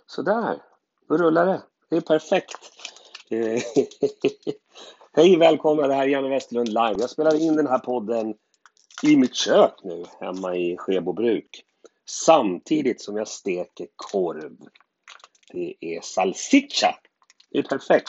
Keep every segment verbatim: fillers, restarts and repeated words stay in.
Sådär, då rullar det. Det är perfekt. Eh, Hej, välkomna, det här är Janne Westerlund live. Jag spelar in den här podden i mitt kök nu, hemma i Skebobruk. Samtidigt som jag steker korv. Det är salsiccia. Det är perfekt.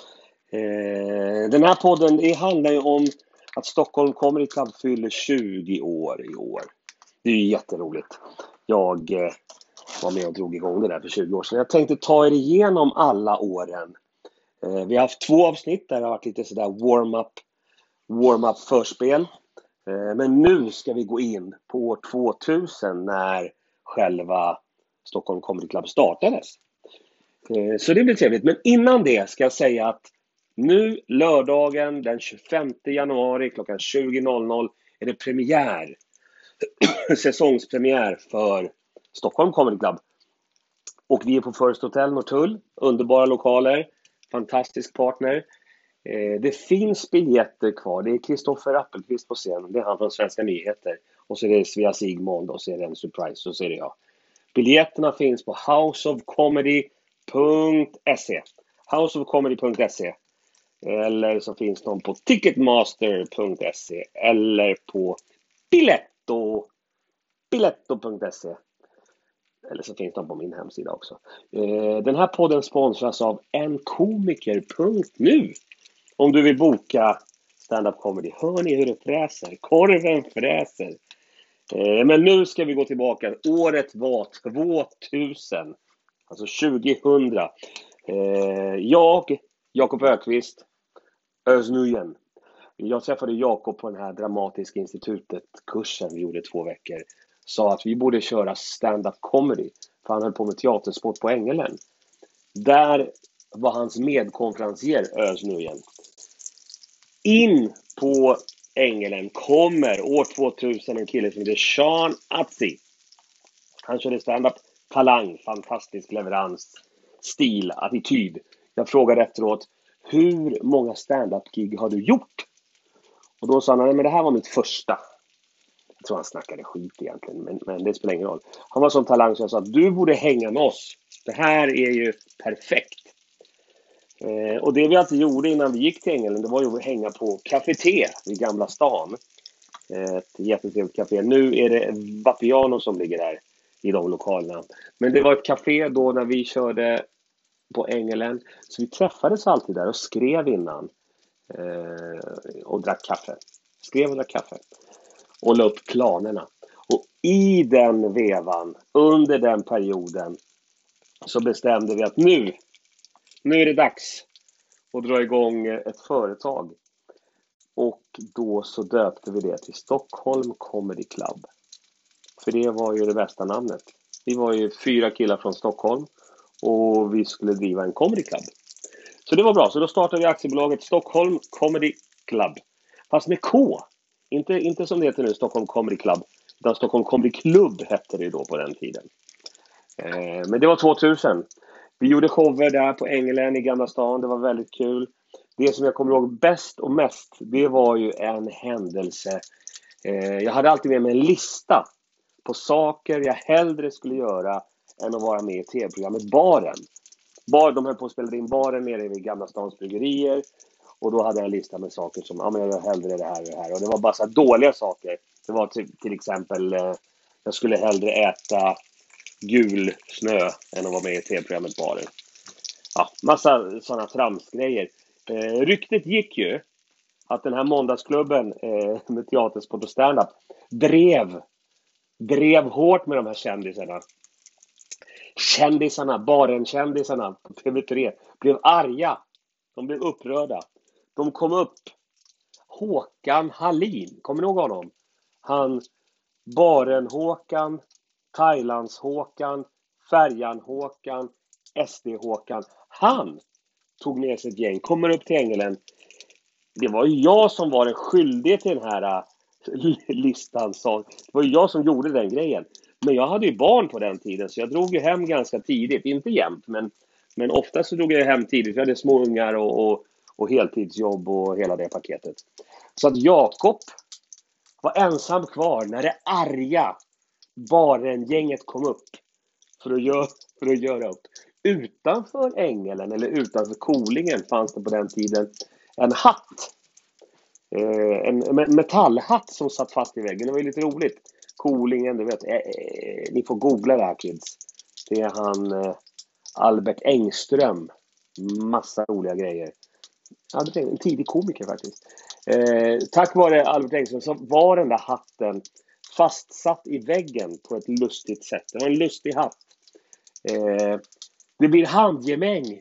Eh, Den här podden, det handlar ju om att Stockholm Comedy Club fyller tjugo år i år. Det är ju jätteroligt. Jag eh, var med och drog igång det där för tjugo år sedan. Jag tänkte ta er igenom alla åren. Eh, vi har haft två avsnitt där det har varit lite sådär warm-up, warm-up förspel. Eh, men nu ska vi gå in på år tvåtusen när själva Stockholm Comedy Club startades. Eh, så det blir trevligt. Men innan det ska jag säga att nu lördagen den tjugofemte januari klockan tjugo noll noll är det premiär. Säsongspremiär för Stockholm Comedy Club. Och vi är på First Hotel Norrtull. Underbara lokaler. Fantastisk partner. Eh, det finns biljetter kvar. Det är Kristoffer Appelqvist på scen. Det är han från Svenska Nyheter. Och så är det Svea Sigmund. Och så är det en surprise. Och så är det jag. Biljetterna finns på house of comedy punkt se. house of comedy punkt se. Eller så finns de på ticketmaster punkt se. Eller på biletto. biletto punkt se. Eller så finns de på min hemsida också. Den här podden sponsras av en komiker punkt nu. Om du vill boka stand-up comedy. Hör ni hur det fräser? Korven fräser. Men nu ska vi gå tillbaka. Året var tvåtusen. Alltså tjugohundra. Jag, Jakob Öqvist, Öznujen. Jag träffade Jakob på den här Dramatiska institutet-kursen vi gjorde två veckor. Sa att vi borde köra stand-up comedy. För han höll på med teatersport på Ängelen. Där var hans medkonferencier Öznujen. In på Ängelen kommer år tvåtusen en kille som heter Sean Atzi. Han körde stand-up, talang, fantastisk leverans, stil, attityd. Jag frågade efteråt, hur många stand-up-gig har du gjort? Och då sa han, nej men det här var mitt första. Jag tror han snackade skit egentligen, men, men det spelar ingen roll. Han var som talang så jag sa att du borde hänga med oss. Det här är ju perfekt. Eh, och det vi alltid gjorde innan vi gick till Ängelen, det var ju att hänga på Café T i Gamla stan. Eh, ett jättetrevligt café. Nu är det Vapiano som ligger där i de lokalerna. Men det var ett café då när vi körde på Ängelen. Så vi träffades alltid där och skrev innan. Eh, och drack kaffe. Skrev och drack kaffe. Och la upp planerna. Och i den vevan, under den perioden, så bestämde vi att nu, nu är det dags att dra igång ett företag. Och då så döpte vi det till Stockholm Comedy Club. För det var ju det bästa namnet. Vi var ju fyra killar från Stockholm och vi skulle driva en comedy club. Så det var bra, så då startade vi aktiebolaget Stockholm Comedy Club. Fast med K. Inte, inte som det heter nu, Stockholm Comedy Club. Utan Stockholm Comedy Club hette det då på den tiden. Eh, men det var tvåtusen. Vi gjorde shower där på Ängelen i Gamla stan. Det var väldigt kul. Det som jag kommer ihåg bäst och mest, det var ju en händelse. Eh, jag hade alltid med mig en lista på saker jag hellre skulle göra än att vara med i tv-programmet Baren. Bar, de höll på att spela in Baren nere vid Gamla stans bryggerier. Och då hade jag en lista med saker som, ja men jag gör hellre det här och det här. Och det var bara så här dåliga saker. Det var till, till exempel, eh, jag skulle hellre äta gul snö än att vara med i tv-programmet Baren. Ja, massa sådana tramsgrejer. Eh, ryktet gick ju att den här måndagsklubben eh, med teatersport och stand-up drev, drev hårt med de här kändisarna. Kändisarna, Baren-kändisarna på T V tre blev arga. De blev upprörda. De kom upp. Håkan Hallin, kommer ni ihåg honom? Han, Baren-Håkan, Thailands-Håkan, Färjan-Håkan, S D-Håkan. Han tog med sig ett gäng, kommer upp till Ängelen. Det var ju jag som var den skyldige till den här äh, listan. Så det var ju jag som gjorde den grejen. Men jag hade ju barn på den tiden så jag drog ju hem ganska tidigt. Inte jämt, men, men ofta så drog jag hem tidigt. Jag hade små ungar och, och, och heltidsjobb och hela det paketet. Så att Jakob var ensam kvar när det arga Baren-gänget kom upp. för att göra, för att göra upp. Utanför Ängelen eller utanför Kolingen fanns det på den tiden en hatt. Eh, en me- metallhatt som satt fast i väggen. Det var ju lite roligt. Kolingen, du vet. Eh, eh, ni får googla det här, kids. Det är han eh, Albert Engström. Massa roliga grejer. Albert Engström, en tidig komiker faktiskt. Eh, tack vare Albert Engström så var den där hatten fastsatt i väggen på ett lustigt sätt. Det var en lustig hatt. Eh, det blir handgemäng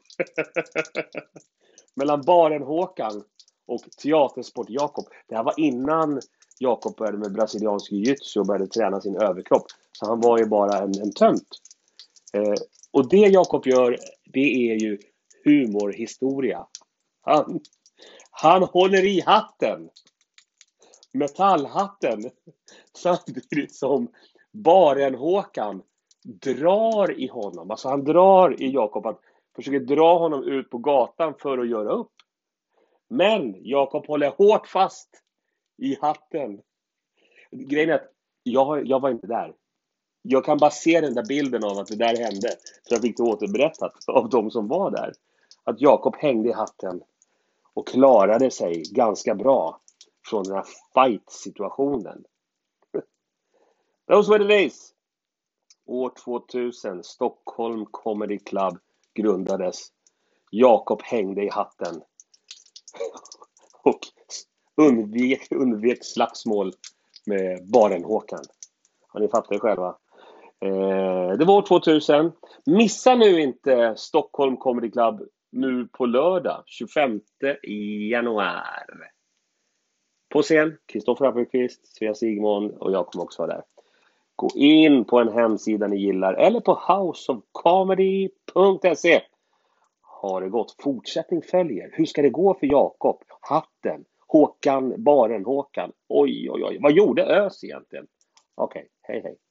mellan Baren Håkan och Teatersport Jakob. Det här var innan Jakob började med brasiliansk jiu-jitsu och började träna sin överkropp. Så han var ju bara en, en tönt. Eh, och det Jakob gör, det är ju humorhistoria. Han, han håller i hatten. Metallhatten. Samtidigt som Baren Håkan drar i honom. Alltså han drar i Jakob. Han försöker dra honom ut på gatan för att göra upp. Men Jakob håller hårt fast i hatten. Grejen är att jag, jag var inte där. Jag kan bara se den där bilden av att det där hände. Så jag fick det återberättat av de som var där. Att Jakob hängde i hatten och klarade sig ganska bra från den här fight-situationen. Those were the days. År tvåtusen, Stockholm Comedy Club grundades. Jakob hängde i hatten och undvek, undvek slagsmål med Baren Håkan. Har ni fattat det själva? Eh, det var år tvåtusen. Missa nu inte Stockholm Comedy Club nu på lördag, tjugofemte januari. På scen, Kristoffer Appelqvist, Svea Sigmund och jag kommer också vara där. Gå in på en hemsida ni gillar eller på house of comedy punkt se. Har det gått? Fortsättning följer. Hur ska det gå för Jakob? Hatten, Håkan, Baren Håkan. Oj, oj, oj. Vad gjorde Ös egentligen? Okej, okay. Hej, hej.